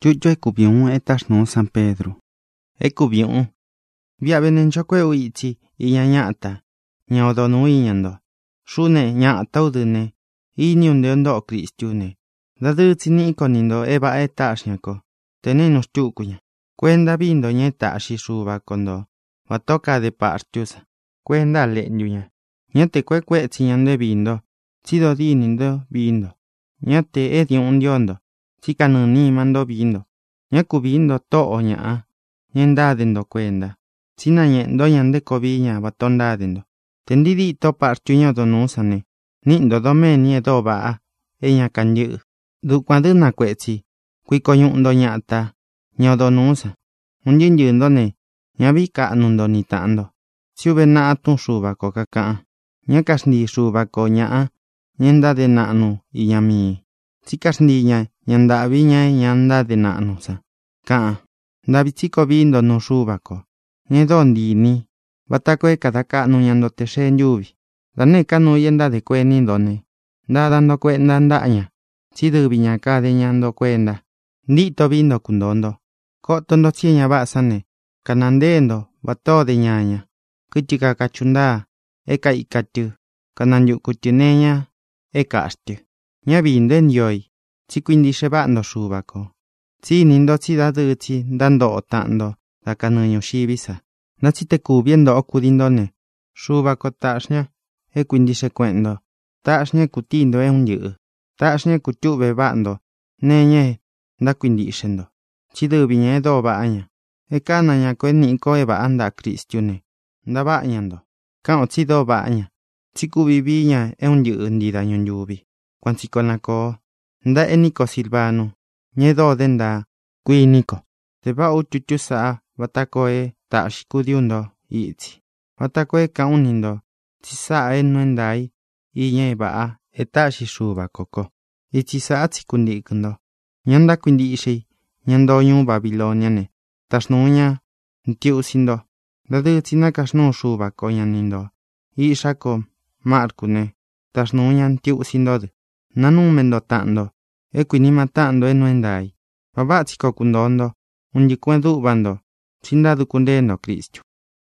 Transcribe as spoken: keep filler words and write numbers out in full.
Chucho e cubiun e tasnu San Pedro. E cubiun. Via benen chokwe uichi iya nyata. Nyodo nu inyando. Shune nyata udune. Inyunde ndo Kristune. Dadu tsini konindo eba e tashnyako. Teneno chukuya. Kwenda bindo nye tashi shuba kondo. Watoka de partyusa. Kwenda lenyuya. Nyate kwe kwe tsinyande bindo. Tsido dinindo bindo. Nyate e diondo. Chika nani mando bindo. Nyaku bindo to'o nyaa. Nyendadendo kwenda. Tsina nyendo nyande kobiña batondadendo. Tendidi to partyuño donusane. Nindo domeni e do baa. E nyakanyu. Du kwaduna kwetsi. Kuiko yundo nyata. Nyodo nusa. Unyin yundo ne. Nyabika nundo nitando. Siube naa tun shuba ko kaka. Nyakasni shuba ko nyaa. Nyenda de nanu y yami. Sikasni nya. Nyanda viña nyanda de nanu sa. Kaa. Ndabichiko bindo no shuba ko. Nyedondi ni. Batakwe kataka nu nyando te shen yubi. Dane kanu yenda de kwe nindone. Da dando kwenda ndaña. Sidu viña ka de nyando kwenda. Ndito bindo kundondo. Kotondo tsiña basane. Kanandendo bato de ñaña. Kuchika kachunda. Eka ikatu. Kananyu kuchineña. Eka ashtu. Nya binden yoy. Tsikuindi shebando shubako. Tsi nindo tsi dadutsi dando otando. Dakanuño shibisa. Natsite kubiendo okudindone. Shubako tashña. E quindi sequendo. Tashña kutindo e un yu. Tashña kutube bando. Neñe. Da quindi scendo. Chidubiñe do baña. E canaña kwe niko e baanda Kristiune. Da bañando. Kao tsi do baña. Tsiku bibiña e un yu ndida nyubi. Kwantsikonako. Nda e niko silvano. Nye do denda. Kui niko. Te ba uchuchu saa. Batako e tashikudiundo. Itzi. Batako e kaunindo. Tisa e nuendai. Iñe baa. E tashi shuba koko. Itzi saa tsikundikundo. Nyanda kuindishei. Nyando yu Babiloniane. Tashnuña. Ntiu sindo. Dadu tsina kashnu shuba ko yanindo. Ishako. Markune. Tashnuña ntiu sindo. Nanun mendo tando. E quindi matando e nuendai. Babatsiko kundondo. Unjikuen dubando. Sindadu kundendo Cristo.